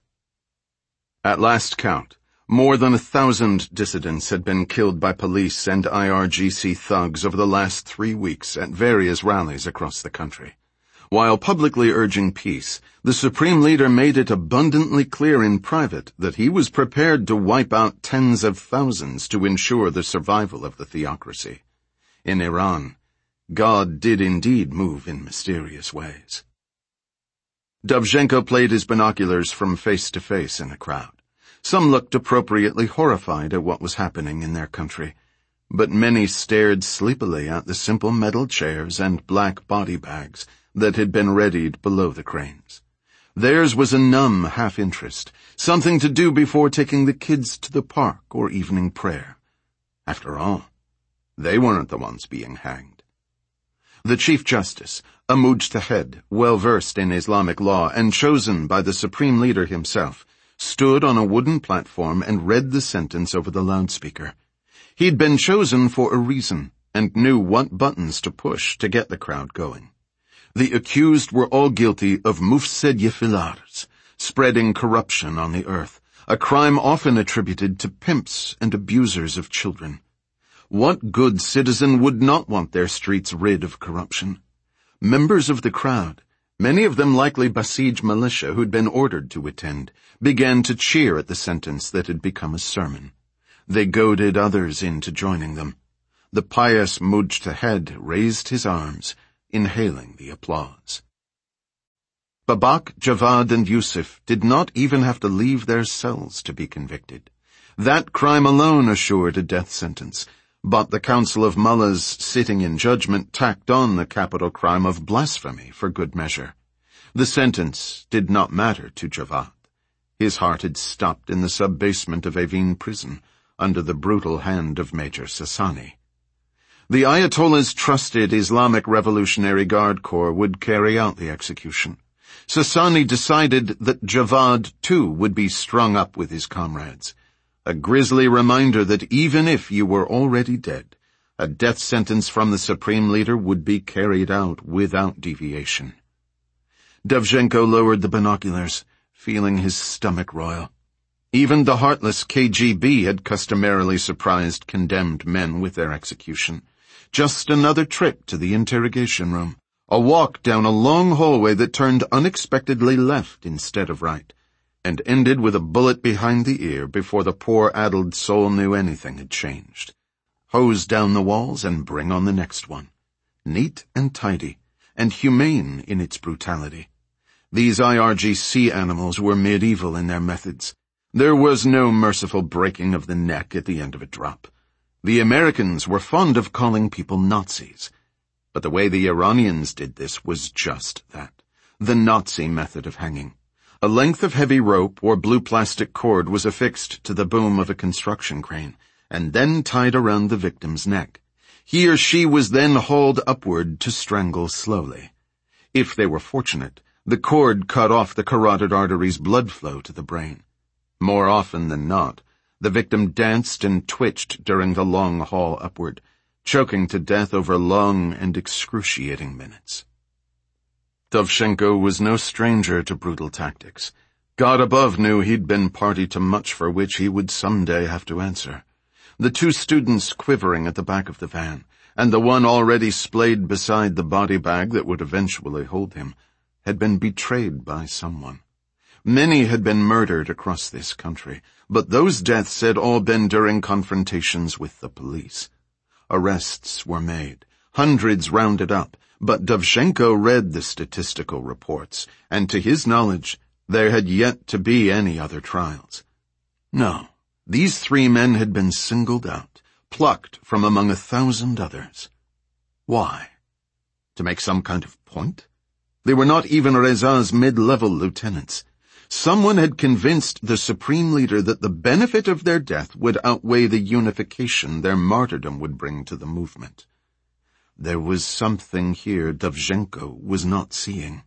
At last count, more than a thousand dissidents had been killed by police and I R G C thugs over the last three weeks at various rallies across the country. While publicly urging peace, the Supreme Leader made it abundantly clear in private that he was prepared to wipe out tens of thousands to ensure the survival of the theocracy. In Iran, God did indeed move in mysterious ways. Dovzhenko played his binoculars from face to face in a crowd. Some looked appropriately horrified at what was happening in their country, but many stared sleepily at the simple metal chairs and black body bags that had been readied below the cranes. Theirs was a numb half-interest, something to do before taking the kids to the park or evening prayer. After all, they weren't the ones being hanged. The Chief Justice, a mujtahid, well-versed in Islamic law and chosen by the Supreme Leader himself, stood on a wooden platform and read the sentence over the loudspeaker. He'd been chosen for a reason and knew what buttons to push to get the crowd going. The accused were all guilty of mufsid-ye-filars, spreading corruption on the earth, a crime often attributed to pimps and abusers of children. What good citizen would not want their streets rid of corruption? Members of the crowd, many of them likely Basij militia who'd been ordered to attend, began to cheer at the sentence that had become a sermon. They goaded others into joining them. The pious mujtahid raised his arms, inhaling the applause. Babak, Javad, and Yusuf did not even have to leave their cells to be convicted. That crime alone assured a death sentence, but the Council of Mullahs sitting in judgment tacked on the capital crime of blasphemy for good measure. The sentence did not matter to Javad. His heart had stopped in the sub-basement of Evin prison, under the brutal hand of Major Sassani. The Ayatollah's trusted Islamic Revolutionary Guard Corps would carry out the execution. Sassani decided that Javad, too, would be strung up with his comrades. A grisly reminder that even if you were already dead, a death sentence from the Supreme Leader would be carried out without deviation. Dovzhenko lowered the binoculars, feeling his stomach roil. Even the heartless K G B had customarily surprised condemned men with their execution. Just another trip to the interrogation room, a walk down a long hallway that turned unexpectedly left instead of right, and ended with a bullet behind the ear before the poor addled soul knew anything had changed. Hose down the walls and bring on the next one. Neat and tidy, and humane in its brutality. These I R G C animals were medieval in their methods. There was no merciful breaking of the neck at the end of a drop. The Americans were fond of calling people Nazis. But the way the Iranians did this was just that, the Nazi method of hanging. A length of heavy rope or blue plastic cord was affixed to the boom of a construction crane, and then tied around the victim's neck. He or she was then hauled upward to strangle slowly. If they were fortunate, the cord cut off the carotid artery's blood flow to the brain. More often than not, the victim danced and twitched during the long haul upward, choking to death over long and excruciating minutes. Dovzhenko was no stranger to brutal tactics. God above knew he'd been party to much for which he would someday have to answer. The two students quivering at the back of the van, and the one already splayed beside the body bag that would eventually hold him, had been betrayed by someone. Many had been murdered across this country, but those deaths had all been during confrontations with the police. Arrests were made, hundreds rounded up, but Dovzhenko read the statistical reports, and to his knowledge, there had yet to be any other trials. No, these three men had been singled out, plucked from among a thousand others. Why? To make some kind of point? They were not even Reza's mid-level lieutenants. Someone had convinced the supreme leader that the benefit of their death would outweigh the unification their martyrdom would bring to the movement. There was something here Dovzhenko was not seeing.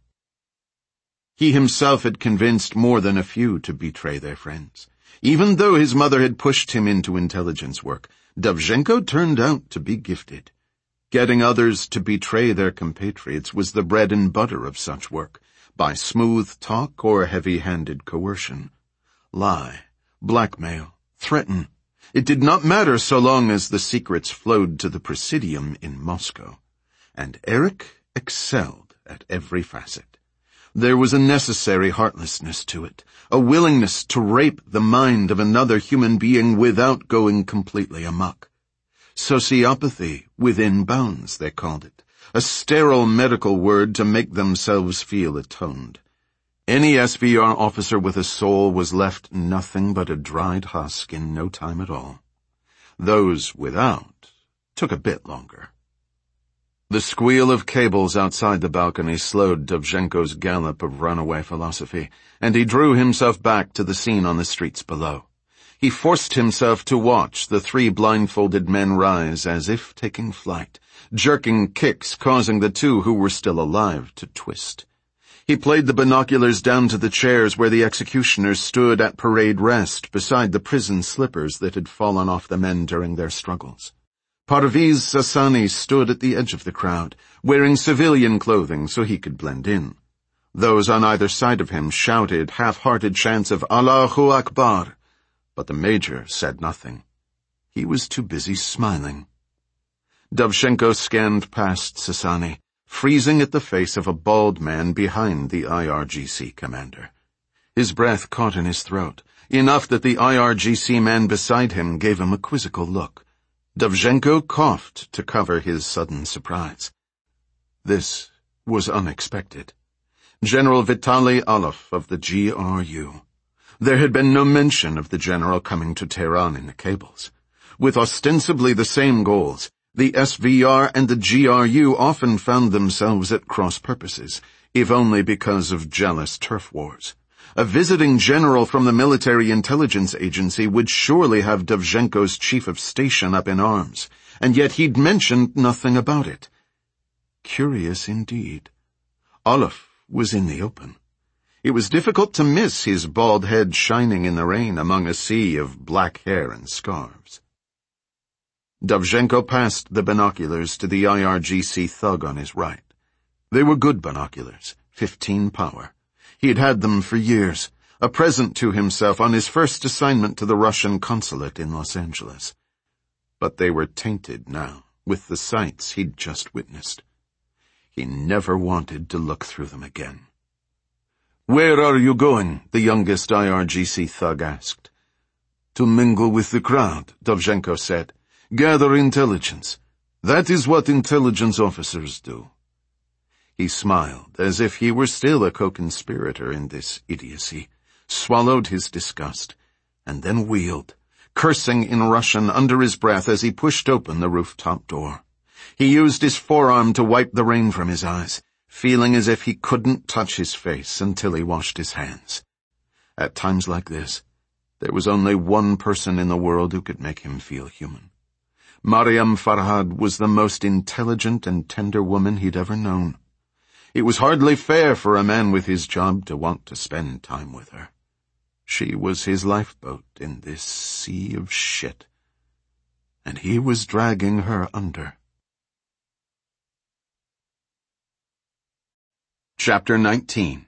He himself had convinced more than a few to betray their friends. Even though his mother had pushed him into intelligence work, Dovzhenko turned out to be gifted. Getting others to betray their compatriots was the bread and butter of such work, by smooth talk or heavy-handed coercion. Lie, blackmail, threaten. It did not matter so long as the secrets flowed to the Presidium in Moscow. And Eric excelled at every facet. There was a necessary heartlessness to it, a willingness to rape the mind of another human being without going completely amok. Sociopathy within bounds, they called it, a sterile medical word to make themselves feel atoned. Any S V R officer with a soul was left nothing but a dried husk in no time at all. Those without took a bit longer. The squeal of cables outside the balcony slowed Dovzhenko's gallop of runaway philosophy, and he drew himself back to the scene on the streets below. He forced himself to watch the three blindfolded men rise as if taking flight, jerking kicks causing the two who were still alive to twist. He played the binoculars down to the chairs where the executioners stood at parade rest beside the prison slippers that had fallen off the men during their struggles. Parviz Sassani stood at the edge of the crowd, wearing civilian clothing so he could blend in. Those on either side of him shouted half-hearted chants of Allahu Akbar, but the major said nothing. He was too busy smiling. Dovzhenko scanned past Sassani, freezing at the face of a bald man behind the I R G C commander. His breath caught in his throat, enough that the I R G C man beside him gave him a quizzical look. Dovzhenko coughed to cover his sudden surprise. This was unexpected. General Vitaly Alov of the G R U. There had been no mention of the general coming to Tehran in the cables. With ostensibly the same goals, the S V R and the G R U often found themselves at cross purposes, if only because of jealous turf wars. A visiting general from the military intelligence agency would surely have Dovzhenko's chief of station up in arms, and yet he'd mentioned nothing about it. Curious indeed. Alov was in the open. It was difficult to miss his bald head shining in the rain among a sea of black hair and scarves. Dovzhenko passed the binoculars to the I R G C thug on his right. They were good binoculars, fifteen power. He had had them for years, a present to himself on his first assignment to the Russian consulate in Los Angeles. But they were tainted now with the sights he'd just witnessed. He never wanted to look through them again. "Where are you going?" the youngest I R G C thug asked. "To mingle with the crowd," Dovzhenko said. "Gather intelligence. That is what intelligence officers do." He smiled, as if he were still a co-conspirator in this idiocy, swallowed his disgust, and then wheeled, cursing in Russian under his breath as he pushed open the rooftop door. He used his forearm to wipe the rain from his eyes, feeling as if he couldn't touch his face until he washed his hands. At times like this, there was only one person in the world who could make him feel human. Mariam Farhad was the most intelligent and tender woman he'd ever known. It was hardly fair for a man with his job to want to spend time with her. She was his lifeboat in this sea of shit, and he was dragging her under. Chapter nineteen.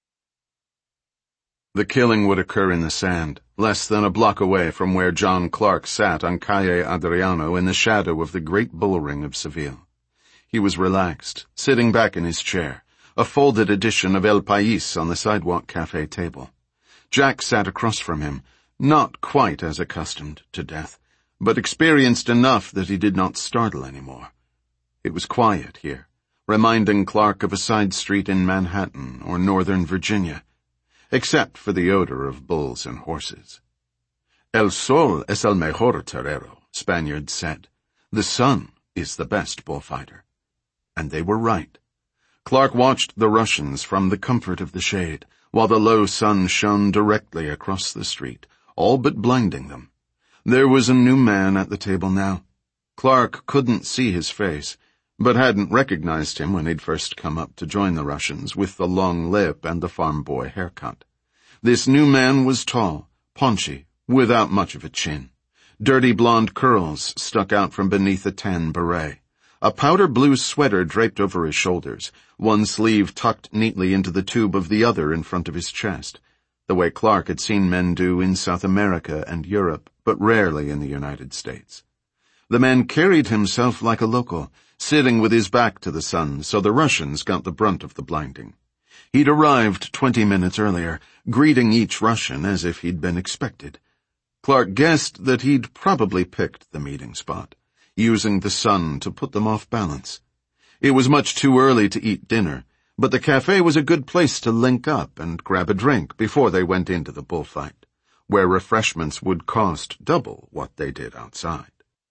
The killing would occur in the sand, less than a block away from where John Clark sat on Calle Adriano in the shadow of the great bullring of Seville. He was relaxed, sitting back in his chair, a folded edition of El País on the sidewalk cafe table. Jack sat across from him, not quite as accustomed to death, but experienced enough that he did not startle anymore. It was quiet here, reminding Clark of a side street in Manhattan or Northern Virginia, except for the odor of bulls and horses. El sol es el mejor torero, Spaniards said. The sun is the best bullfighter. And they were right. Clark watched the Russians from the comfort of the shade, while the low sun shone directly across the street, all but blinding them. There was a new man at the table now. Clark couldn't see his face, but hadn't recognized him when he'd first come up to join the Russians with the long lip and the farm boy haircut. This new man was tall, paunchy, without much of a chin. Dirty blonde curls stuck out from beneath a tan beret. A powder blue sweater draped over his shoulders, one sleeve tucked neatly into the tube of the other in front of his chest, the way Clark had seen men do in South America and Europe, but rarely in the United States. The man carried himself like a local, sitting with his back to the sun, so the Russians got the brunt of the blinding. He'd arrived twenty minutes earlier, greeting each Russian as if he'd been expected. Clark guessed that he'd probably picked the meeting spot, using the sun to put them off balance. It was much too early to eat dinner, but the cafe was a good place to link up and grab a drink before they went into the bullfight, where refreshments would cost double what they did outside.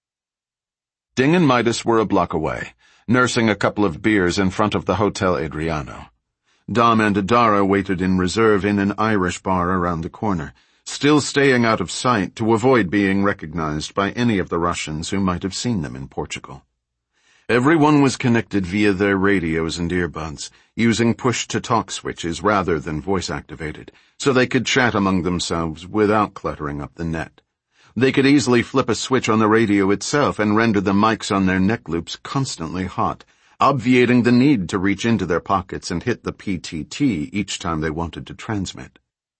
Ding and Midas were a block away, nursing a couple of beers in front of the Hotel Adriano. Dom and Adara waited in reserve in an Irish bar around the corner, still staying out of sight to avoid being recognized by any of the Russians who might have seen them in Portugal. Everyone was connected via their radios and earbuds, using push-to-talk switches rather than voice-activated, so they could chat among themselves without cluttering up the net. They could easily flip a switch on the radio itself and render the mics on their neck loops constantly hot, obviating the need to reach into their pockets and hit the P T T each time they wanted to transmit.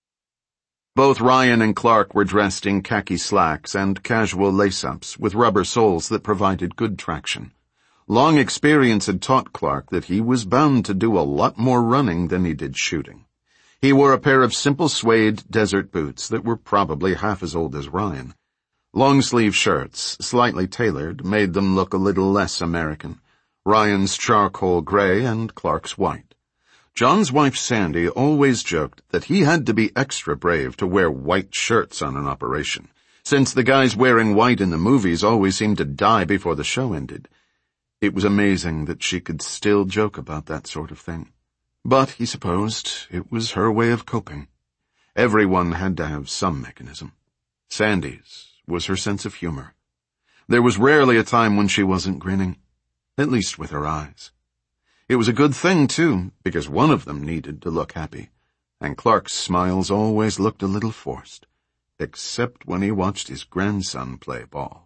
Both Ryan and Clark were dressed in khaki slacks and casual lace-ups with rubber soles that provided good traction. Long experience had taught Clark that he was bound to do a lot more running than he did shooting. He wore a pair of simple suede desert boots that were probably half as old as Ryan. Long-sleeve shirts, slightly tailored, made them look a little less American. Ryan's charcoal gray and Clark's white. John's wife Sandy always joked that he had to be extra brave to wear white shirts on an operation, since the guys wearing white in the movies always seemed to die before the show ended. It was amazing that she could still joke about that sort of thing. But, he supposed, it was her way of coping. Everyone had to have some mechanism. Sandy's was her sense of humor. There was rarely a time when she wasn't grinning, at least with her eyes. It was a good thing, too, because one of them needed to look happy, and Clark's smiles always looked a little forced, except when he watched his grandson play ball.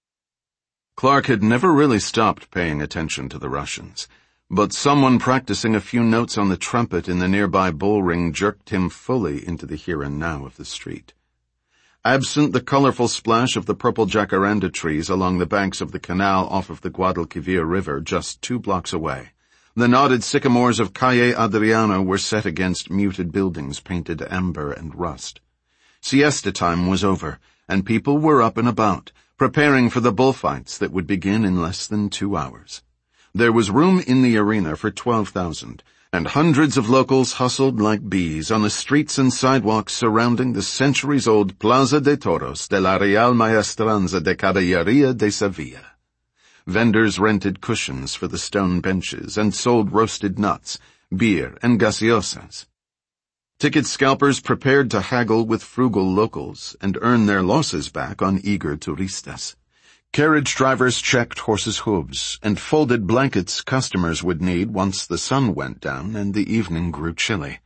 Clark had never really stopped paying attention to the Russians, but someone practicing a few notes on the trumpet in the nearby bullring jerked him fully into the here and now of the street. Absent the colorful splash of the purple jacaranda trees along the banks of the canal off of the Guadalquivir River just two blocks away, the knotted sycamores of Calle Adriano were set against muted buildings painted amber and rust. Siesta time was over, and people were up and about, preparing for the bullfights that would begin in less than two hours. There was room in the arena for twelve thousand, and hundreds of locals hustled like bees on the streets and sidewalks surrounding the centuries-old Plaza de Toros de la Real Maestranza de Caballería de Sevilla. Vendors rented cushions for the stone benches and sold roasted nuts, beer, and gaseosas. Ticket scalpers prepared to haggle with frugal locals and earn their losses back on eager turistas. Carriage drivers checked horses' hooves and folded blankets customers would need once the sun went down and the evening grew chilly.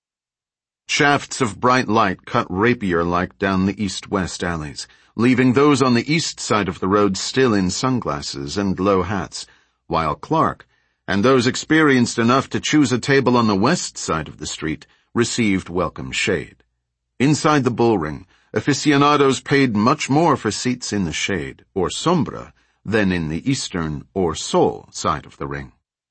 Shafts of bright light cut rapier-like down the east-west alleys, leaving those on the east side of the road still in sunglasses and low hats, while Clark, and those experienced enough to choose a table on the west side of the street, received welcome shade. Inside the bullring, aficionados paid much more for seats in the shade, or sombra, than in the eastern, or sol, side of the ring.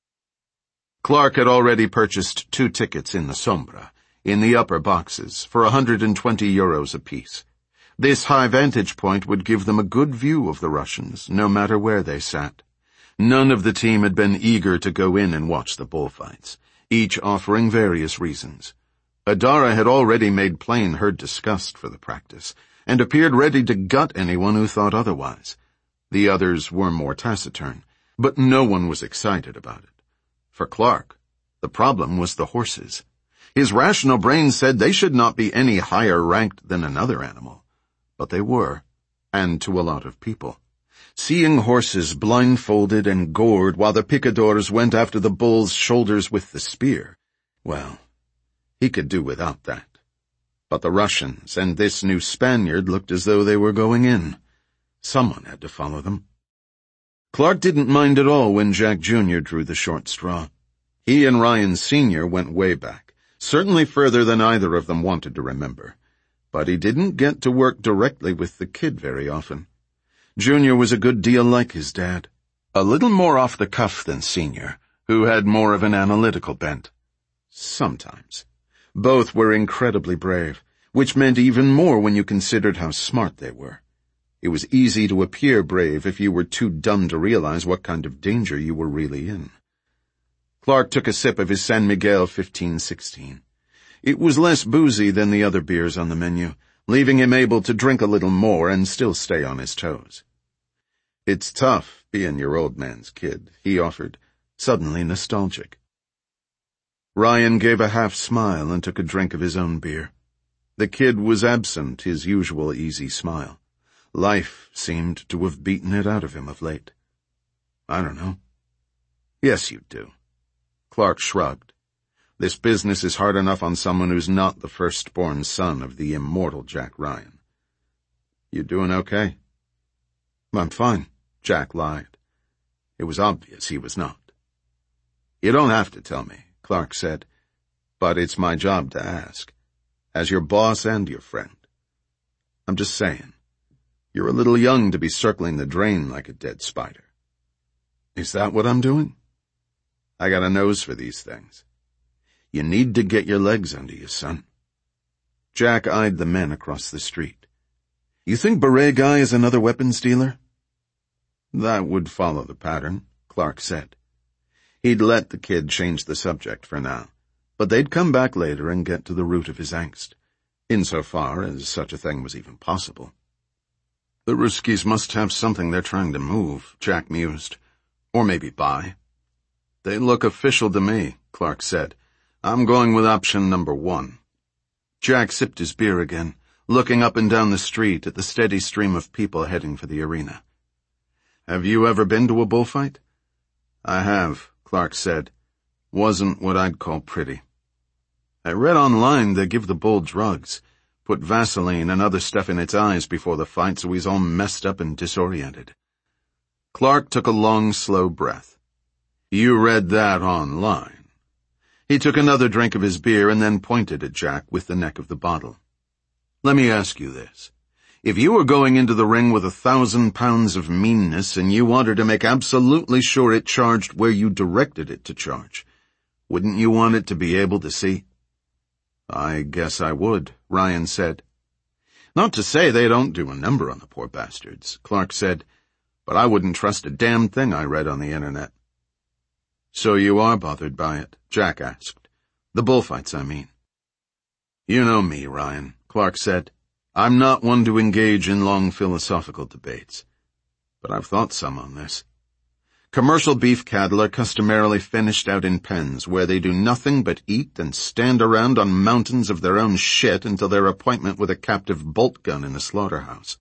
Clark had already purchased two tickets in the sombra, in the upper boxes, for one hundred twenty euros apiece. This high vantage point would give them a good view of the Russians, no matter where they sat. None of the team had been eager to go in and watch the bullfights, each offering various reasons. Adara had already made plain her disgust for the practice, and appeared ready to gut anyone who thought otherwise. The others were more taciturn, but no one was excited about it. For Clark, the problem was the horses. His rational brain said they should not be any higher ranked than another animal. But they were, and to a lot of people. Seeing horses blindfolded and gored while the picadors went after the bull's shoulders with the spear, well, he could do without that. But the Russians and this new Spaniard looked as though they were going in. Someone had to follow them. Clark didn't mind at all when Jack Junior drew the short straw. He and Ryan Senior went way back, certainly further than either of them wanted to remember. But he didn't get to work directly with the kid very often. Junior was a good deal like his dad, a little more off the cuff than Senior, who had more of an analytical bent. Sometimes. Both were incredibly brave, which meant even more when you considered how smart they were. It was easy to appear brave if you were too dumb to realize what kind of danger you were really in. Clark took a sip of his San Miguel fifteen sixteen. It was less boozy than the other beers on the menu, leaving him able to drink a little more and still stay on his toes. It's tough being your old man's kid, he offered, suddenly nostalgic. Ryan gave a half smile and took a drink of his own beer. The kid was absent his usual easy smile. Life seemed to have beaten it out of him of late. I don't know. Yes, you do. Clark shrugged. This business is hard enough on someone who's not the firstborn son of the immortal Jack Ryan. You doing okay? I'm fine, Jack lied. It was obvious he was not. You don't have to tell me, Clark said, but it's my job to ask, as your boss and your friend. I'm just saying, you're a little young to be circling the drain like a dead spider. Is that what I'm doing? I got a nose for these things. You need to get your legs under you, son. Jack eyed the men across the street. You think Beret Guy is another weapons dealer? That would follow the pattern, Clark said. He'd let the kid change the subject for now, but they'd come back later and get to the root of his angst, insofar as such a thing was even possible. The Ruskies must have something they're trying to move, Jack mused. Or maybe buy. They look official to me, Clark said. I'm going with option number one. Jack sipped his beer again, looking up and down the street at the steady stream of people heading for the arena. Have you ever been to a bullfight? I have, Clark said. Wasn't what I'd call pretty. I read online they give the bull drugs, put Vaseline and other stuff in its eyes before the fight so he's all messed up and disoriented. Clark took a long, slow breath. You read that online. He took another drink of his beer and then pointed at Jack with the neck of the bottle. Let me ask you this. If you were going into the ring with a thousand pounds of meanness and you wanted to make absolutely sure it charged where you directed it to charge, wouldn't you want it to be able to see? I guess I would, Ryan said. Not to say they don't do a number on the poor bastards, Clark said, but I wouldn't trust a damn thing I read on the internet. So you are bothered by it? Jack asked. The bullfights, I mean. You know me, Ryan, Clark said. I'm not one to engage in long philosophical debates. But I've thought some on this. Commercial beef cattle are customarily finished out in pens, where they do nothing but eat and stand around on mountains of their own shit until their appointment with a captive bolt gun in a slaughterhouse.